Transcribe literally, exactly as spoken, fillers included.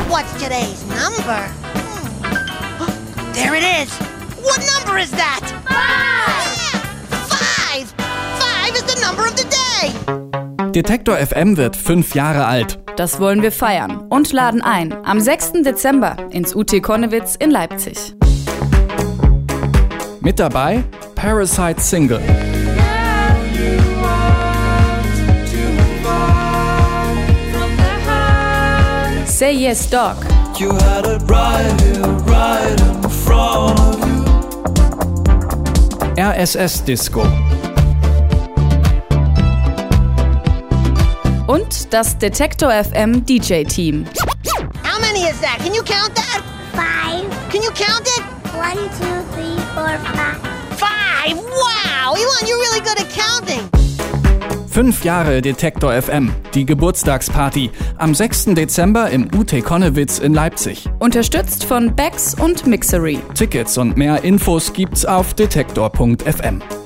What's today's number? Hmm. There it is. What number is that? Five! Five! Five is the number of the day! Detektor F M wird fünf Jahre alt. Das wollen wir feiern und laden ein am sechsten Dezember ins U T Konnewitz in Leipzig. Mit dabei Parasite Single. Say Yes Dog. You had it right here, right in front of you. R S S Disco. Und das Detektor F M D J-Team. How many is that? Can you count that? Five. Can you count it? One, two, three, four, five. Five! Wow! Elon, you're really good at counting. Fünf Jahre Detektor F M, die Geburtstagsparty, am sechsten Dezember im U T Konnewitz in Leipzig. Unterstützt von Becks und Mixery. Tickets und mehr Infos gibt's auf detektor punkt f m.